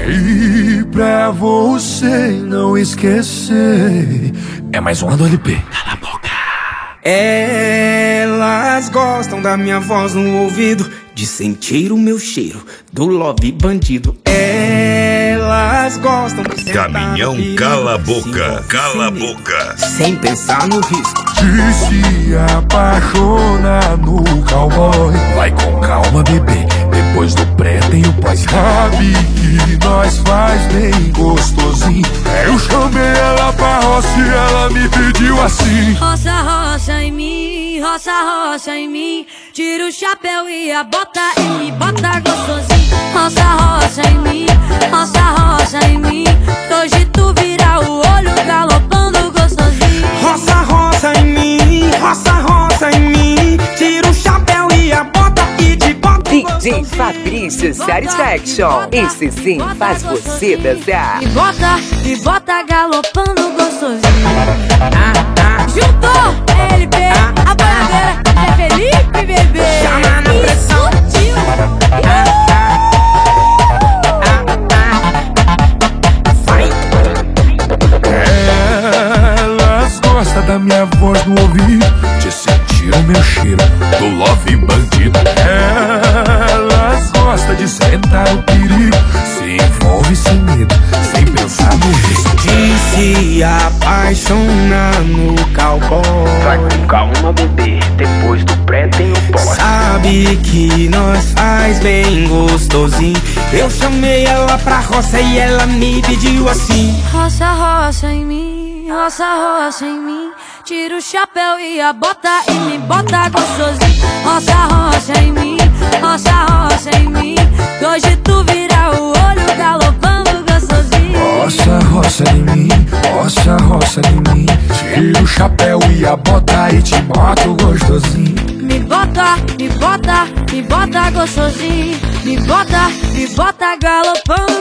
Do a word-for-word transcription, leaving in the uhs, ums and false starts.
E pra você não esquecer, é mais uma do L P. Cala a boca. Elas gostam da minha voz no ouvido, de sentir o meu cheiro do love bandido. Elas gostam de sentar Caminhão, no cala a perigo, boca, se cala a envolver boca. sem pensar no risco. De se apaixonar no cowboy. Vai com calma, bebê, depois do pré tem o pós. Sabe que nós faz bem gostosinho. Eu chamei ela pra roça e ela me pediu assim: roça, roça em mim, roça, roça em mim. Tira o chapéu e a bota e me bota gostosinho. Roça, roça em mim, roça, roça em mim. Hoje tu vira o olho galopando gostosinho. Roça, roça em mim, roça, roça em mim. Tira o chapéu e a bota e te bota D J Fabrício Satisfaction. Esse sim faz você dançar. Me bota, me bota galopando gostosinho. ah, ah. Juntou L P, a bandeira é Felipe, bebê. Chama na pressão. Sutil. Elas gostam da minha voz no ouvido, de sentir o meu cheiro do love bandido. Elas gostam de sentar o perigo, se envolve sem medo, sem pensar no risco. De se apaixonar no cowboy. Vai com calma, bebê, depois do pré tem o pós. Sabe que nós faz bem gostosinho. Eu chamei ela pra roça e ela me pediu assim: Roça, roça em mim, roça, roça em mim. Tira o chapéu e a bota e me bota gostosinho. Roça, roça em mim, roça, roça em mim. Hoje tu vira o olho galopando gostosinho. Roça, roça em mim, roça, roça em mim. Tira o chapéu e a bota e te boto gostosinho. Me bota, me bota, me bota gostosinho. Me bota, me bota galopando